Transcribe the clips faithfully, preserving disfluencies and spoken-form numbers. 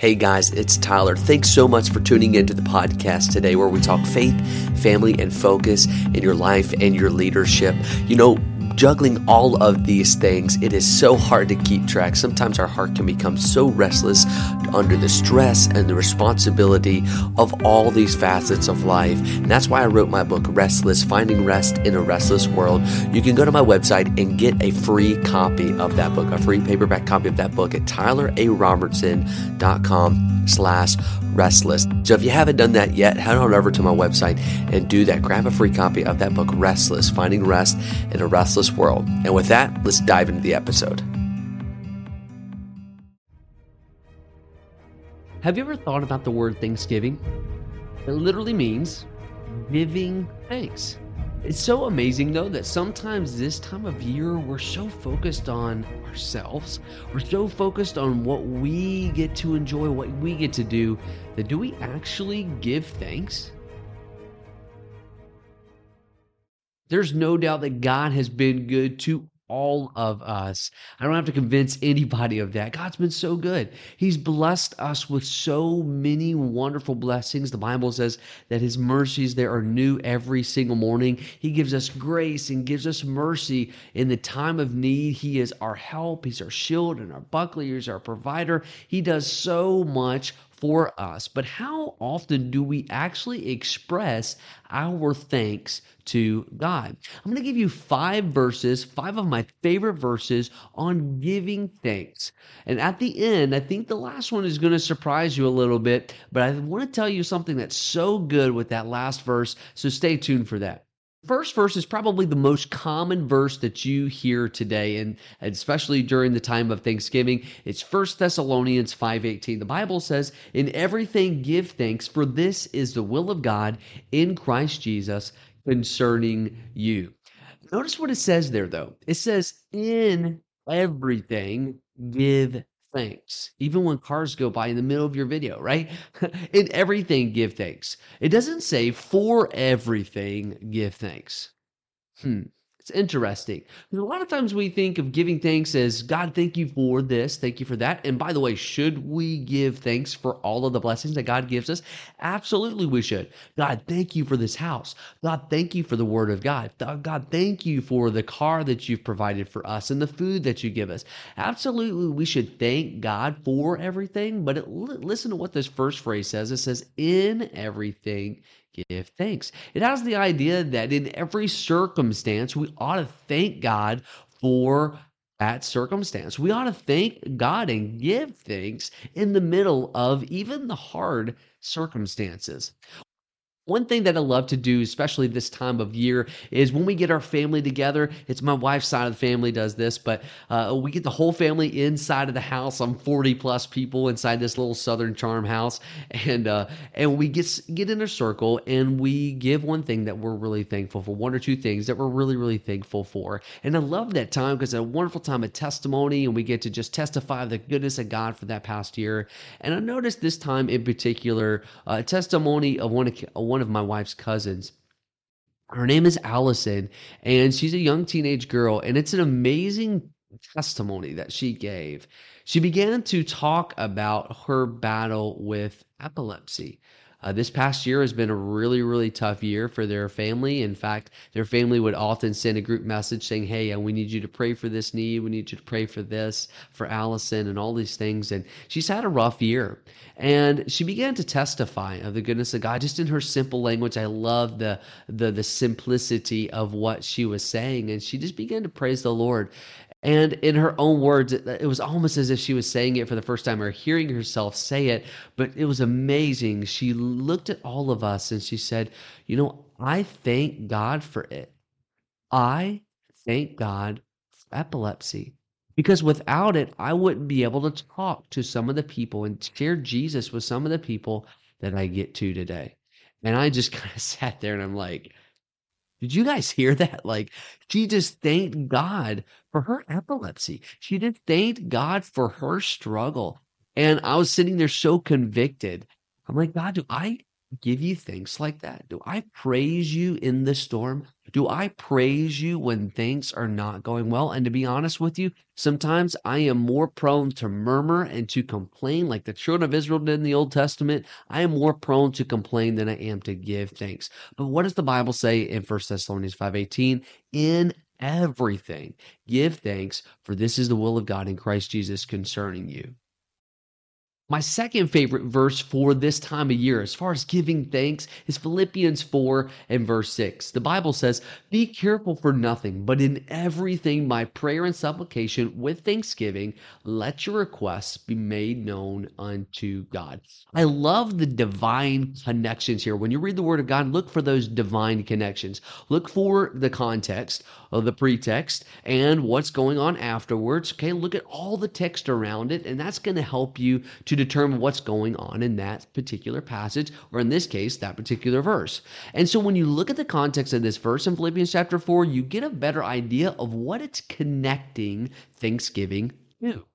Hey guys, it's Tyler. Thanks so much for tuning into the podcast today where we talk faith, family, and focus in your life and your leadership. You know, juggling all of these things, it is so hard to keep track. Sometimes our heart can become so restless under the stress and the responsibility of all these facets of life. And that's why I wrote my book, Restless, Finding Rest in a Restless World. You can go to my website and get a free copy of that book, a free paperback copy of that book at tylerarobertson.com slash restless. So if you haven't done that yet, head on over to my website and do that. Grab a free copy of that book, Restless, Finding Rest in a Restless World. And with that, let's dive into the episode. Have you ever thought about the word Thanksgiving? It literally means giving thanks. It's so amazing, though, that sometimes this time of year, we're so focused on ourselves. We're so focused on what we get to enjoy, what we get to do, that do we actually give thanks? There's no doubt that God has been good to all of us. I don't have to convince anybody of that. God's been so good. He's blessed us with so many wonderful blessings. The Bible says that His mercies there are new every single morning. He gives us grace and gives us mercy in the time of need. He is our help. He's our shield and our buckler. He's our provider. He does so much for us. But how often do we actually express our thanks to God? I'm going to give you five verses, five of my favorite verses on giving thanks. And at the end, I think the last one is going to surprise you a little bit, but I want to tell you something that's so good with that last verse, so stay tuned for that. First verse is probably the most common verse that you hear today, and especially during the time of Thanksgiving. It's First Thessalonians five eighteen. The Bible says, "In everything give thanks, for this is the will of God in Christ Jesus concerning you." Notice what it says there, though. It says, "In everything give thanks." Even when cars go by in the middle of your video, right? In everything, give thanks. It doesn't say for everything, give thanks. Hmm. It's interesting. A lot of times we think of giving thanks as, God, thank you for this, thank you for that. And by the way, should we give thanks for all of the blessings that God gives us? Absolutely we should. God, thank you for this house. God, thank you for the word of God. God, thank you for the car that you've provided for us and the food that you give us. Absolutely, we should thank God for everything. But it, listen to what this first phrase says. It says, in everything, give thanks. It has the idea that in every circumstance, we ought to thank God for that circumstance. We ought to thank God and give thanks in the middle of even the hard circumstances. One thing that I love to do, especially this time of year, is when we get our family together. It's my wife's side of the family does this, but uh, we get the whole family inside of the house. I'm forty plus people inside this little Southern Charm house, and uh, and we get get in a circle and we give one thing that we're really thankful for, one or two things that we're really really thankful for. And I love that time because it's a wonderful time of testimony, and we get to just testify the goodness of God for that past year. And I noticed this time in particular, a testimony of one of one of my wife's cousins. Her name is Allison, and she's a young teenage girl, and it's an amazing testimony that she gave. She began to talk about her battle with epilepsy. Uh, this past year has been a really, really tough year for their family. In fact, their family would often send a group message saying, hey, uh, we need you to pray for this need. We need you to pray for this, for Allison, and all these things. And she's had a rough year. And she began to testify of the goodness of God, just in her simple language. I love the, the, the simplicity of what she was saying. And she just began to praise the Lord. And in her own words, it, it was almost as if she was saying it for the first time or hearing herself say it, but it was amazing. She looked at all of us and she said, you know, I thank God for it. I thank God for epilepsy. Because without it, I wouldn't be able to talk to some of the people and share Jesus with some of the people that I get to today. And I just kind of sat there and I'm like, did you guys hear that? Like, she just thanked God for her epilepsy. She just thanked God for her struggle. And I was sitting there so convicted. I'm like, God, do I give you things like that? Do I praise you in the storm? Do I praise you when things are not going well? And to be honest with you, sometimes I am more prone to murmur and to complain like the children of Israel did in the Old Testament. I am more prone to complain than I am to give thanks. But what does the Bible say in First Thessalonians five eighteen? In everything, give thanks, for this is the will of God in Christ Jesus concerning you. My second favorite verse for this time of year, as far as giving thanks, is Philippians four and verse six. The Bible says, "Be careful for nothing, but in everything by prayer and supplication with thanksgiving, let your requests be made known unto God." I love the divine connections here. When you read the Word of God, look for those divine connections. Look for the context of the pretext and what's going on afterwards. Okay, look at all the text around it, and that's going to help you to determine what's going on in that particular passage, or in this case, that particular verse. And so when you look at the context of this verse in Philippians chapter four, you get a better idea of what it's connecting Thanksgiving to.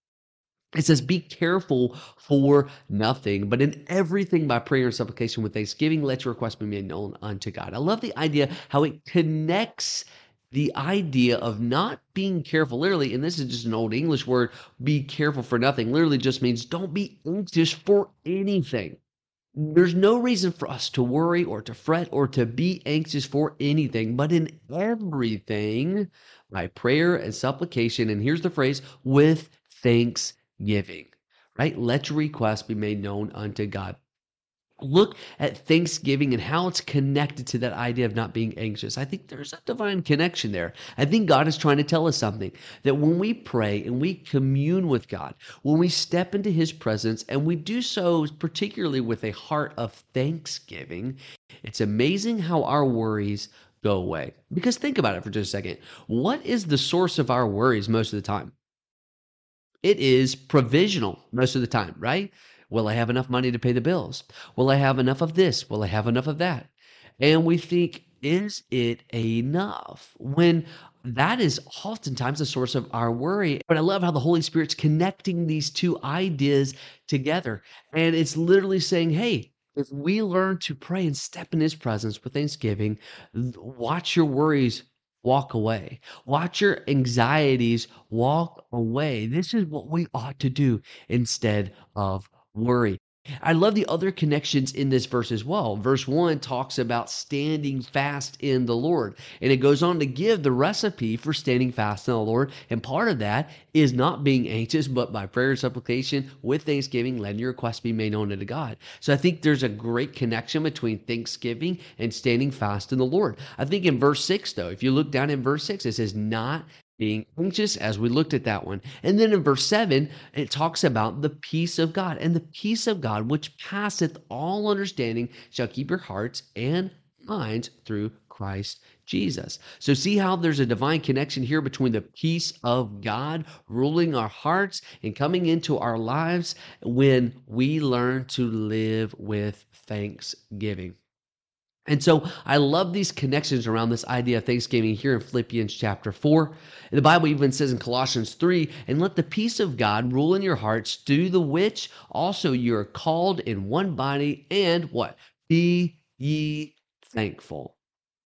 It says, "Be careful for nothing, but in everything by prayer and supplication with thanksgiving, let your requests be made known unto God." I love the idea how it connects the idea of not being careful. Literally, and this is just an old English word, be careful for nothing, literally just means don't be anxious for anything. There's no reason for us to worry or to fret or to be anxious for anything, but in everything by prayer and supplication. And here's the phrase, with thanksgiving, right? Let your requests be made known unto God. Look at Thanksgiving and how it's connected to that idea of not being anxious. I think there's a divine connection there. I think God is trying to tell us something, that when we pray and we commune with God, when we step into his presence, and we do so particularly with a heart of thanksgiving, it's amazing how our worries go away. Because think about it for just a second. What is the source of our worries most of the time? It is provisional most of the time, right? Will I have enough money to pay the bills? Will I have enough of this? Will I have enough of that? And we think, is it enough? When that is oftentimes the source of our worry. But I love how the Holy Spirit's connecting these two ideas together. And it's literally saying, hey, if we learn to pray and step in his presence with thanksgiving, watch your worries walk away. Watch your anxieties walk away. This is what we ought to do instead of worry. I love the other connections in this verse as well. Verse one talks about standing fast in the Lord, and it goes on to give the recipe for standing fast in the Lord. And part of that is not being anxious, but by prayer and supplication with thanksgiving, letting your requests be made known unto God. So I think there's a great connection between thanksgiving and standing fast in the Lord. I think in verse six, though, if you look down in verse six, it says, "Not being anxious," as we looked at that one. And then in verse seven, it talks about the peace of God. And the peace of God, which passeth all understanding, shall keep your hearts and minds through Christ Jesus. So see how there's a divine connection here between the peace of God ruling our hearts and coming into our lives when we learn to live with thanksgiving. And so I love these connections around this idea of thanksgiving here in Philippians chapter four. The Bible even says in Colossians three, "And let the peace of God rule in your hearts, through the which also you are called in one body, and" what? "Be ye thankful."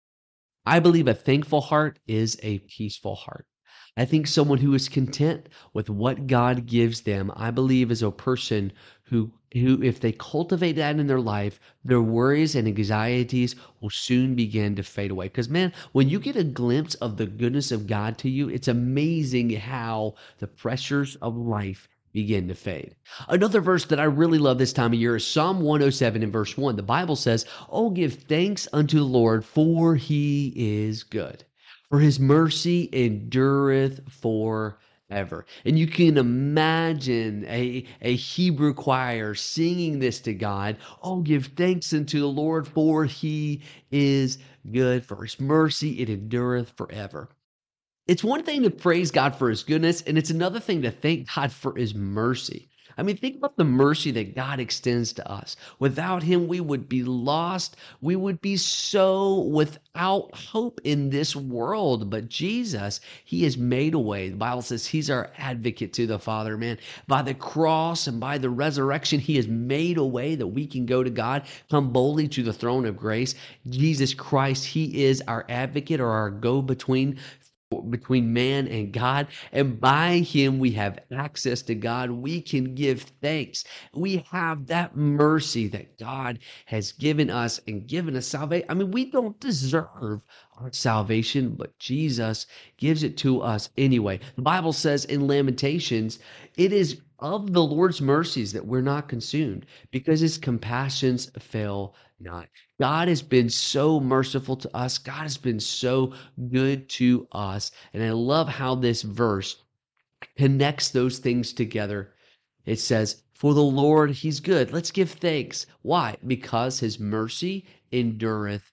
I believe a thankful heart is a peaceful heart. I think someone who is content with what God gives them, I believe, is a person who, who, if they cultivate that in their life, their worries and anxieties will soon begin to fade away. Because, man, when you get a glimpse of the goodness of God to you, it's amazing how the pressures of life begin to fade. Another verse that I really love this time of year is Psalm one oh seven in verse one. The Bible says, "Oh, give thanks unto the Lord, for he is good. For his mercy endureth forever." And you can imagine a, a Hebrew choir singing this to God. "Oh, give thanks unto the Lord, for he is good. For his mercy, it endureth forever." It's one thing to praise God for his goodness, and it's another thing to thank God for his mercy. I mean, think about the mercy that God extends to us. Without him, we would be lost. We would be so without hope in this world. But Jesus, he has made a way. The Bible says he's our advocate to the Father, man. By the cross and by the resurrection, he has made a way that we can go to God, come boldly to the throne of grace. Jesus Christ, he is our advocate or our go-between between man and God, and by him we have access to God. We can give thanks. We have that mercy that God has given us and given us salvation. I mean, we don't deserve our salvation, but Jesus gives it to us anyway. The Bible says in Lamentations, it is of the Lord's mercies that we're not consumed, because his compassions fail not. God has been so merciful to us. God has been so good to us. And I love how this verse connects those things together. It says, for the Lord, he's good. Let's give thanks. Why? Because his mercy endureth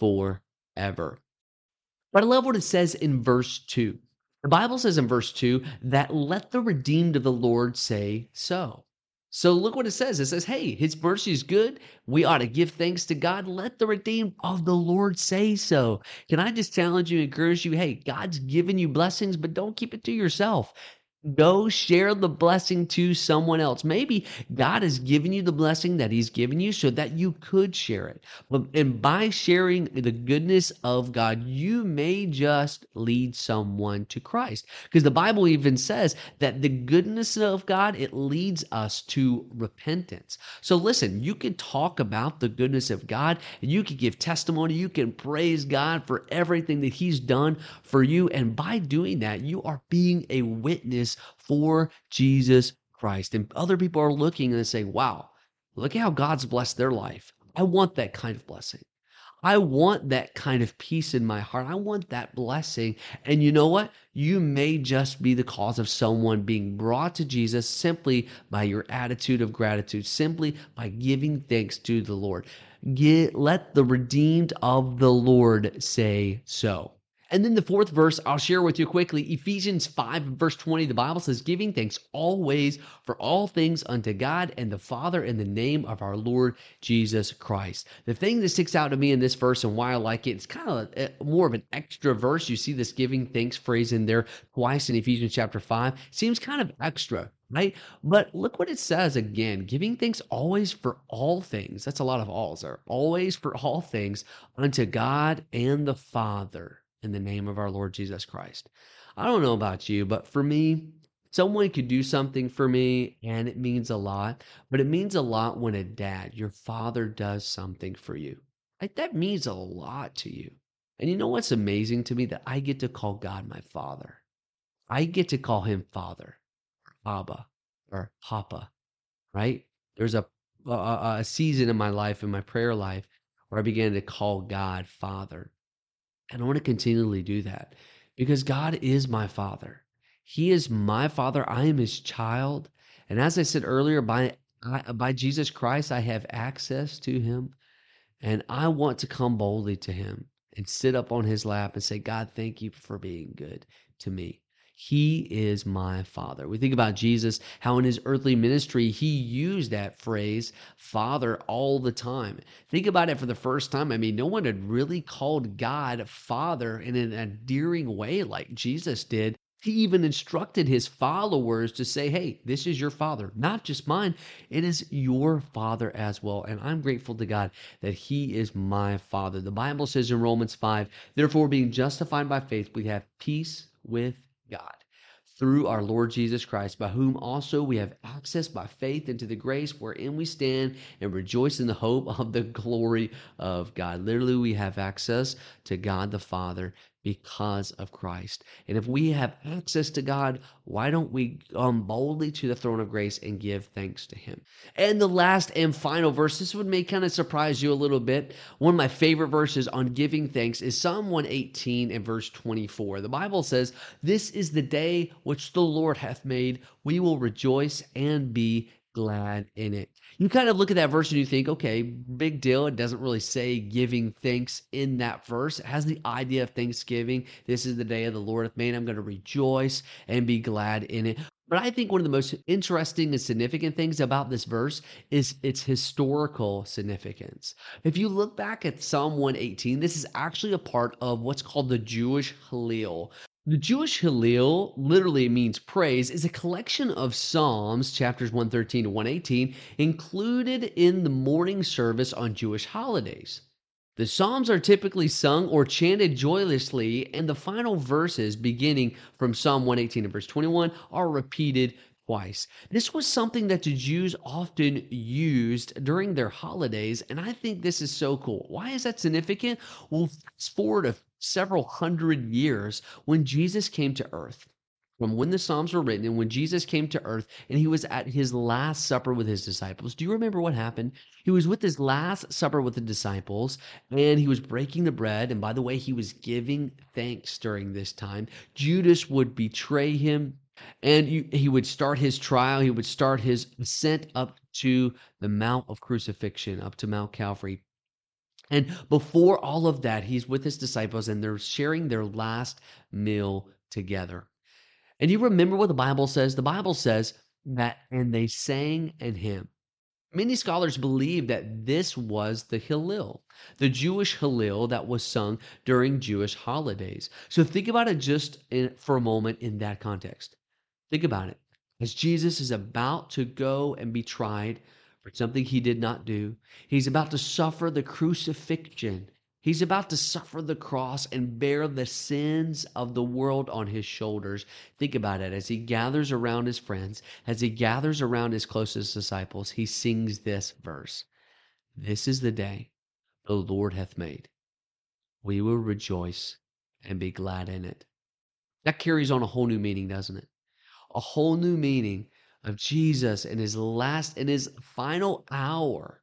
forever. But I love what it says in verse two. The Bible says in verse two that let the redeemed of the Lord say so. So look what it says. It says, hey, his mercy is good. We ought to give thanks to God. Let the redeemed of the Lord say so. Can I just challenge you, encourage you? Hey, God's given you blessings, but don't keep it to yourself. Go share the blessing to someone else. Maybe God has given you the blessing that he's given you so that you could share it. But, and by sharing the goodness of God, you may just lead someone to Christ. Because the Bible even says that the goodness of God, it leads us to repentance. So listen, you can talk about the goodness of God, and you can give testimony, you can praise God for everything that he's done for you. And by doing that, you are being a witness for Jesus Christ. And other people are looking and say, wow, look at how God's blessed their life. I want that kind of blessing. I want that kind of peace in my heart. I want that blessing. And you know what? You may just be the cause of someone being brought to Jesus simply by your attitude of gratitude, simply by giving thanks to the Lord. Get, let the redeemed of the Lord say so. And then the fourth verse I'll share with you quickly, Ephesians five, verse twenty, the Bible says, giving thanks always for all things unto God and the Father in the name of our Lord Jesus Christ. The thing that sticks out to me in this verse and why I like it, it's kind of a, a, more of an extra verse. You see this giving thanks phrase in there twice in Ephesians chapter five. Seems kind of extra, right? But look what it says again, giving thanks always for all things. That's a lot of alls there. Always for all things unto God and the Father in the name of our Lord Jesus Christ. I don't know about you, but for me, someone could do something for me and it means a lot, but it means a lot when a dad, your father, does something for you. Like that means a lot to you. And you know what's amazing to me? That I get to call God my father. I get to call him Father, or Abba, or Papa, right? There's a, a, a season in my life, in my prayer life, where I began to call God Father. And I want to continually do that because God is my Father. He is my Father. I am his child. And as I said earlier, by, I, by Jesus Christ, I have access to him. And I want to come boldly to him and sit up on his lap and say, God, thank you for being good to me. He is my Father. We think about Jesus, how in his earthly ministry, he used that phrase, Father, all the time. Think about it for the first time. I mean, no one had really called God Father in an endearing way like Jesus did. He even instructed his followers to say, hey, this is your Father, not just mine. It is your Father as well. And I'm grateful to God that he is my Father. The Bible says in Romans five, therefore, being justified by faith, we have peace with God through our Lord Jesus Christ, by whom also we have access by faith into the grace wherein we stand and rejoice in the hope of the glory of God. Literally, we have access to God the Father because of Christ. And if we have access to God, why don't we come boldly to the throne of grace and give thanks to him? And the last and final verse, this one may kind of surprise you a little bit. One of my favorite verses on giving thanks is Psalm one eighteen and verse twenty-four. The Bible says, this is the day which the Lord hath made. We will rejoice and be glad in it. You kind of look at that verse and you think, okay, big deal. It doesn't really say giving thanks in that verse. It has the idea of Thanksgiving. This is the day of the Lord hath made. I'm going to rejoice and be glad in it. But I think one of the most interesting and significant things about this verse is its historical significance. If you look back at Psalm one eighteen, this is actually a part of what's called the Jewish Hallel. The Jewish Hallel literally means praise, is a collection of Psalms, chapters one thirteen to one eighteen, included in the morning service on Jewish holidays. The Psalms are typically sung or chanted joyously, and the final verses, beginning from Psalm one eighteen and verse twenty-one, are repeated twice. This was something that the Jews often used during their holidays, and I think this is so cool. Why is that significant? Well, fast forward a several hundred years when Jesus came to earth. From when the Psalms were written and when Jesus came to earth and he was at his last supper with his disciples. Do you remember what happened? He was with his last supper with the disciples and he was breaking the bread. And by the way, he was giving thanks during this time. Judas would betray him and you, he would start his trial. He would start his ascent up to the Mount of Crucifixion, up to Mount Calvary. And before all of that, he's with his disciples and they're sharing their last meal together. And you remember what the Bible says? The Bible says that, and they sang an hymn. Many scholars believe that this was the Hallel, the Jewish Hallel that was sung during Jewish holidays. So think about it just in, for a moment in that context. Think about it. As Jesus is about to go and be tried for something he did not do, he's about to suffer the crucifixion. He's about to suffer the cross and bear the sins of the world on his shoulders. Think about it. As he gathers around his friends, as he gathers around his closest disciples, he sings this verse. This is the day the Lord hath made. We will rejoice and be glad in it. That carries on a whole new meaning, doesn't it? A whole new meaning of Jesus in his last, in his final hour.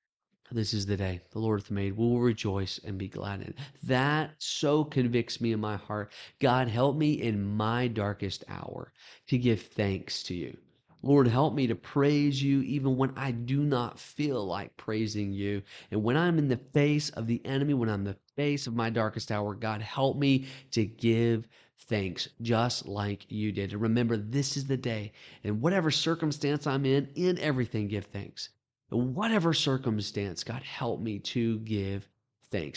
This is the day the Lord hath made. We will rejoice and be glad in it. That so convicts me in my heart. God, help me in my darkest hour to give thanks to you. Lord, help me to praise you even when I do not feel like praising you. And when I'm in the face of the enemy, when I'm in the face of my darkest hour, God, help me to give thanks just like you did. And remember, this is the day. And whatever circumstance I'm in, in everything, give thanks. Whatever circumstance, God, help me to give thanks.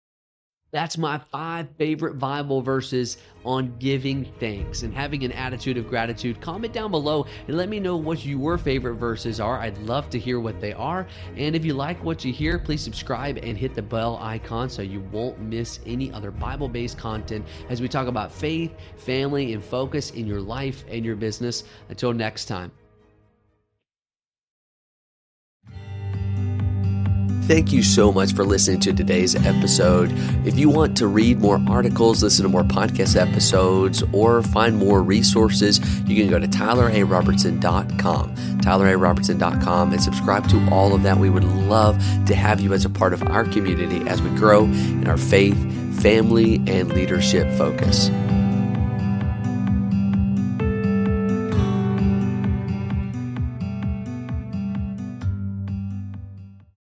That's my five favorite Bible verses on giving thanks and having an attitude of gratitude. Comment down below and let me know what your favorite verses are. I'd love to hear what they are. And if you like what you hear, please subscribe and hit the bell icon so you won't miss any other Bible-based content as we talk about faith, family, and focus in your life and your business. Until next time. Thank you so much for listening to today's episode. If you want to read more articles, listen to more podcast episodes, or find more resources, you can go to tyler a robertson dot com, tyler a robertson dot com, and subscribe to all of that. We would love to have you as a part of our community as we grow in our faith, family, and leadership focus.